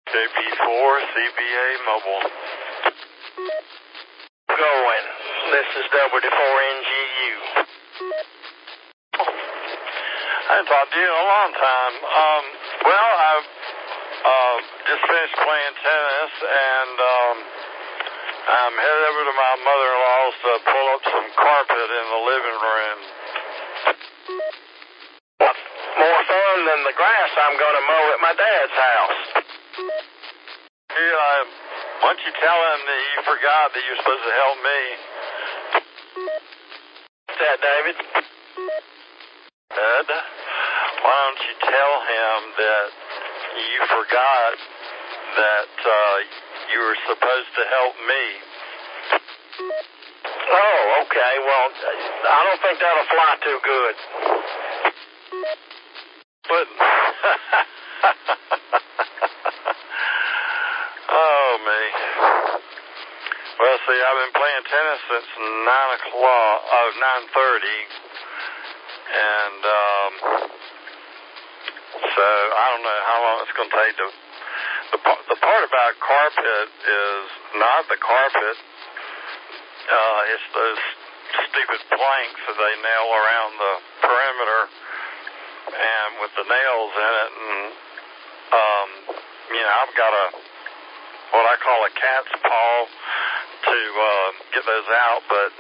KP4 CBA Mobile. Going. This is WD4NGU. I haven't talked to you in a long time. Well, I've just finished playing tennis, and I'm headed over to my mother-in-law's to pull up some carpet in the living room. More fun than the grass I'm going to mow at my dad's house. Yeah, why don't you tell him that you forgot that you're supposed to help me? What's that, David? Ed, why don't you tell him that you forgot that you were supposed to help me? Oh, okay. Well, I don't think that'll fly too good. But oh me. Well, see, I've been playing tennis since 9:30, and so I don't know how long it's going to take to. The part about carpet is not the carpet. It's those stupid planks that they nail around the perimeter, and with the nails in it, and I've got what I call a cat's paw to get those out, but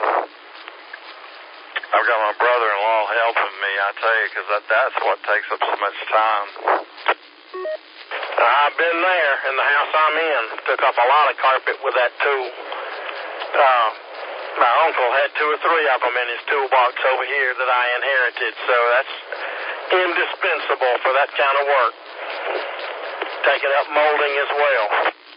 I've got my brother-in-law helping me, I tell you, because that's what takes up so much time. I've been there in the house I'm in. Took up a lot of carpet with that tool. My uncle had 2 or 3 of them in his toolbox over here that I inherited, so that's indispensable for that kind of work. Taking up molding as well.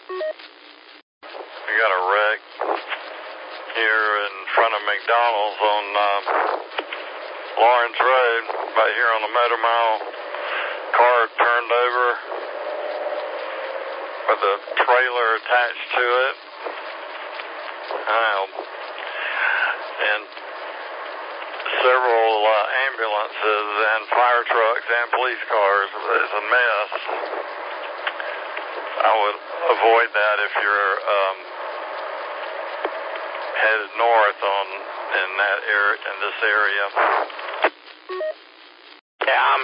We got a wreck here in front of McDonald's on Lawrence Road, right here on the Motor Mile. Car turned over with a trailer attached to it. And several ambulances and fire trucks and police cars. It's a mess. I would avoid that if you're headed north in this area. Yeah, I'm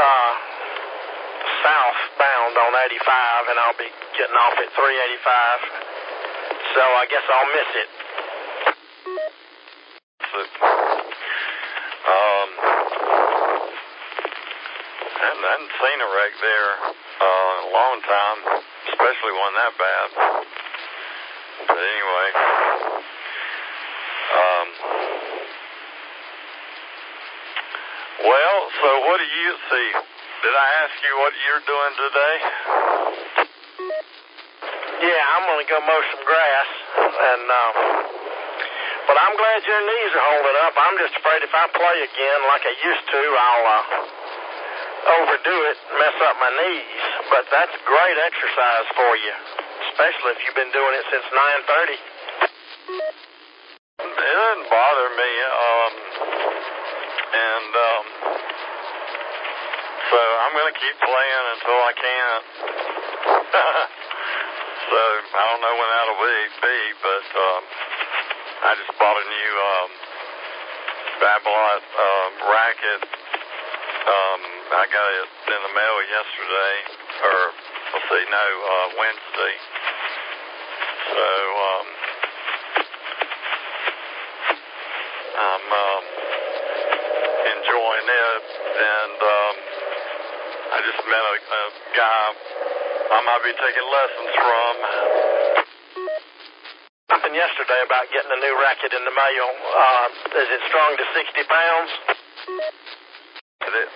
southbound on 85, and I'll be getting off at 385. So I guess I'll miss it. I hadn't seen a wreck there in a long time, especially one that bad. But anyway, well, so what do you see? Did I ask you what you're doing today? Yeah, I'm going to go mow some grass, but I'm glad your knees are holding up. I'm just afraid if I play again like I used to, I'll overdo it and mess up my knees. But that's great exercise for you, especially if you've been doing it since 9:30. It doesn't bother me, so I'm going to keep playing until I can't. So I don't know when that'll be, but I just bought a new Babolat racket. I got it in the mail yesterday, or Wednesday. So I'm enjoying it, and I just met a guy I might be taking lessons from. Something yesterday about getting a new racket in the mail. Is it strong to 60 pounds? Is it?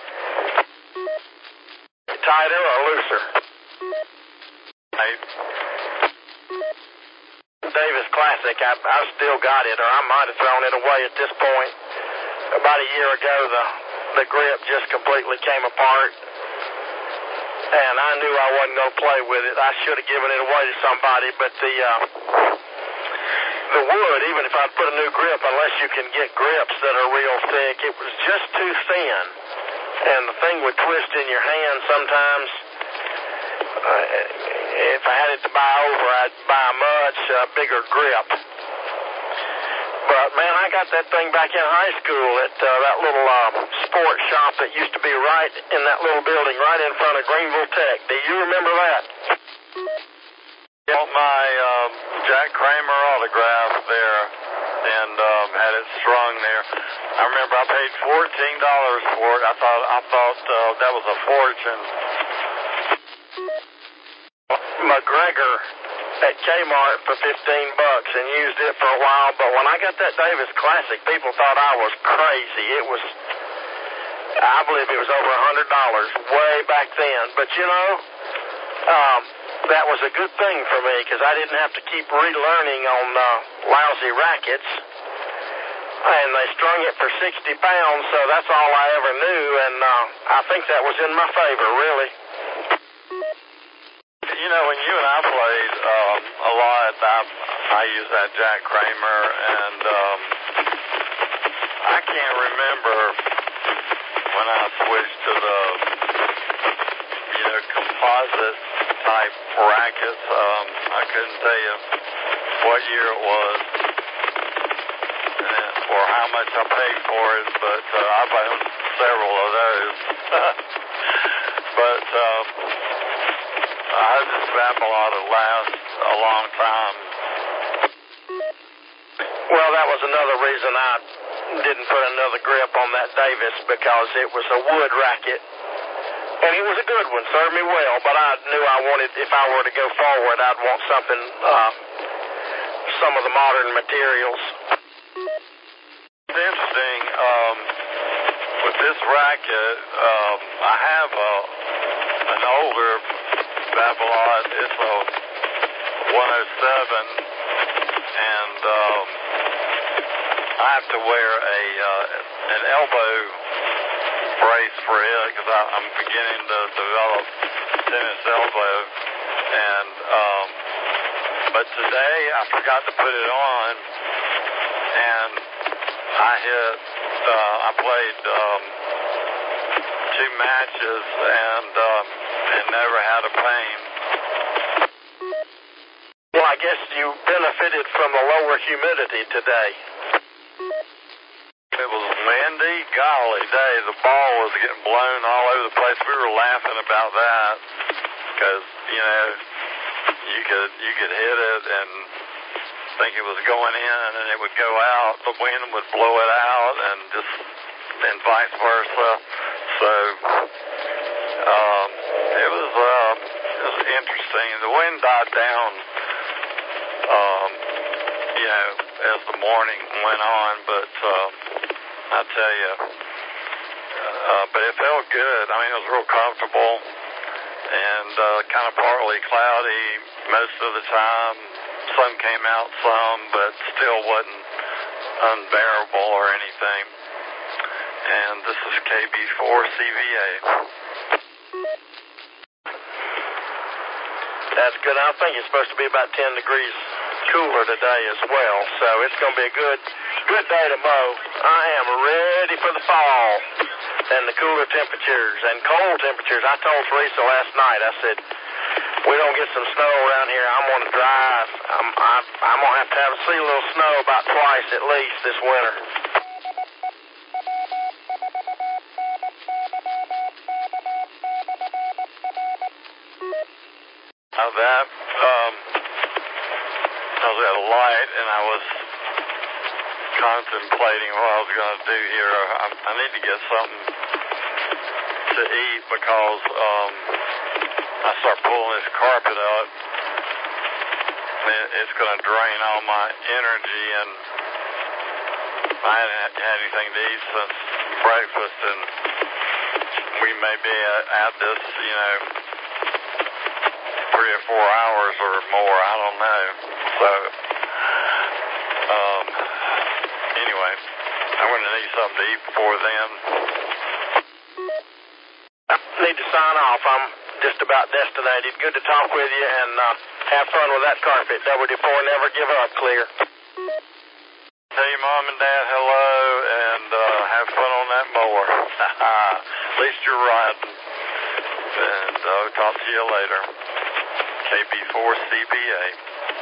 Tighter or looser? Davis Classic. I've still got it, or I might have thrown it away at this point. About a year ago, the grip just completely came apart, and I knew I wasn't going to play with it. I should have given it away to somebody, but the wood, even if I'd put a new grip, unless you can get grips that are real thick, it was just too thin, and the thing would twist in your hand sometimes. If I had it to buy over, I'd buy a much bigger grip. But, man, I got that thing back in high school at that little sports shop that used to be right in that little building right in front of Greenville Tech. Do you remember that? I bought my Jack Kramer autograph there and had it strung there. I remember I paid $14 for it. I thought that was a fortune. McGregor at Kmart for $15 and used it for a while, but when I got that Davis Classic, people thought I was crazy. It was, I believe it was over $100 way back then. But you know, that was a good thing for me because I didn't have to keep relearning on lousy rackets. And they strung it for 60 pounds, so that's all I ever knew, and I think that was in my favor, really. You know, when you and I played a lot, I used that Jack Kramer, and I can't remember when I switched to the, composite type rackets. I couldn't tell you what year it was or how much I paid for it, but I've owned several of those. But this Babolat will last a long time. Well, that was another reason I didn't put another grip on that Davis, because it was a wood racket. And it was a good one, served me well, but I knew I wanted, if I were to go forward, I'd want something, some of the modern materials. It's interesting, with this racket, I have an older Babolat. It's a 107, and I have to wear an elbow brace for it because I'm beginning to develop tennis elbow, and but today I forgot to put it on, and I played 2 matches and never had a pain. Well, I guess you benefited from the lower humidity today. It was windy, golly day. The ball was getting blown all over the place. We were laughing about that because, you could hit it and think it was going in, and it would go out. The wind would blow it out, and vice versa. So it was interesting. The wind died down, as the morning went on, but I tell you, but it felt good. I mean, it was real comfortable and kind of partly cloudy most of the time. Sun came out some, but still wasn't unbearable or anything. And this is KB4CVA. That's good. I think it's supposed to be about 10 degrees cooler today as well, so it's going to be a good day to mow. I am ready for the fall and the cooler temperatures and cold temperatures. I told Teresa last night, I said, we don't get some snow around here, I'm going to drive. I'm going to have see a little snow about twice at least this winter. I was at a light and I was contemplating what I was going to do here. I need to get something to eat because I start pulling this carpet up. It's going to drain all my energy, and I hadn't had anything to eat since breakfast, and we may be at this, 3 or 4 hours or more. I don't know. So, anyway, I'm going to need something to eat before then. I need to sign off. I'm just about destinated. Good to talk with you, and have fun with that carpet. WD-4, never give up, Clear. Tell your mom and dad hello, and have fun on that mower. At least you're riding. And talk to you later. KB4CBA.